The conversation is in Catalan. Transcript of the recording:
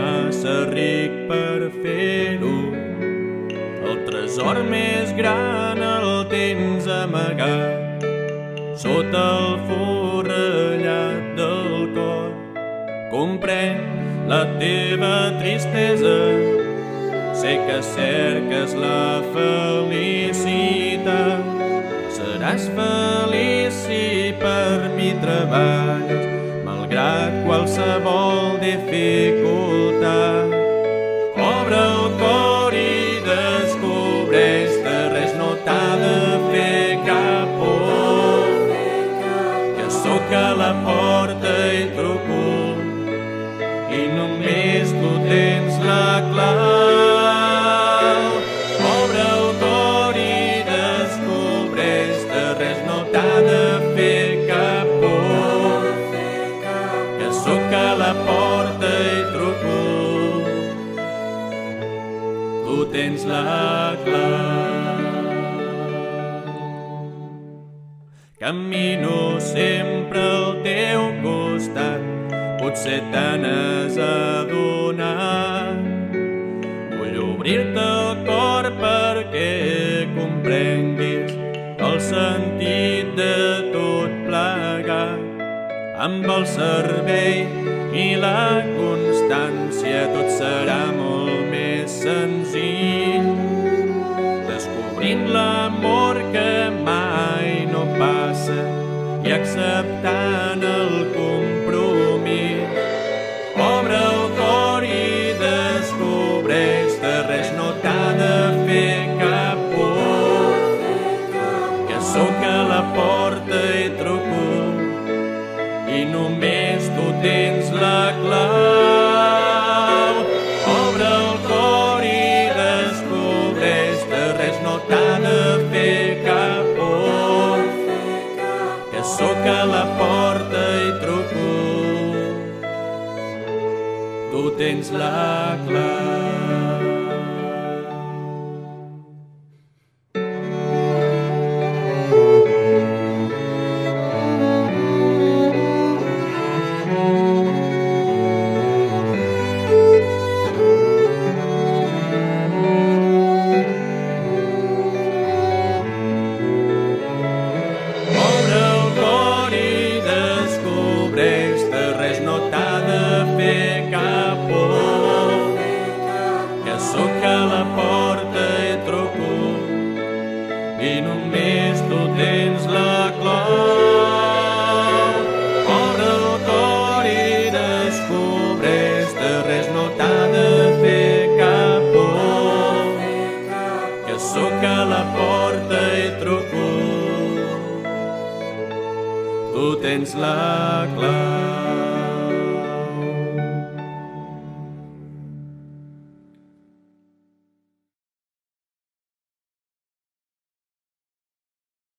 massa ric per fer-ho. El tresor més gran el tens amagat sota el forrellat del cor. Comprenc la teva tristesa, sé que cerques la felicitat. Seràs feliç si per mi treballes, malgrat qualsevol dificultat. Obre el cor i descobreix que res no t'ha de fer cap por, que sóc a la porta i truco, i només tu tens la clau. Obre el cor i descobreix que res no t'ha de fer cap por, que sóc a la porta i truco, tu tens la clau. Camino sempre al teu costat, potser te n'has adonat. Vull obrir-te el cor perquè comprenguis el sentit de tot plegat. Amb el servei i la constància tot serà molt més senzill, descobrint l'amor que mai no passa i acceptant el compromís. Obre el cor i descobreix que res no t'ha de fer cap por, que sóc a la porta i truco, i només tu tens la clau. Obre el cor i descobreix que res no t'ha de fer cap por, que sóc a la porta i truco, tu tens la clau. Obre el cor i descobreix que res no t'ha de fer cap por, que sóc a la porta i truco, i només tu tens la clau. Obre el cor i descobreix que res no t'ha de fer cap por, que sóc a la porta i truco, tu tens la clau.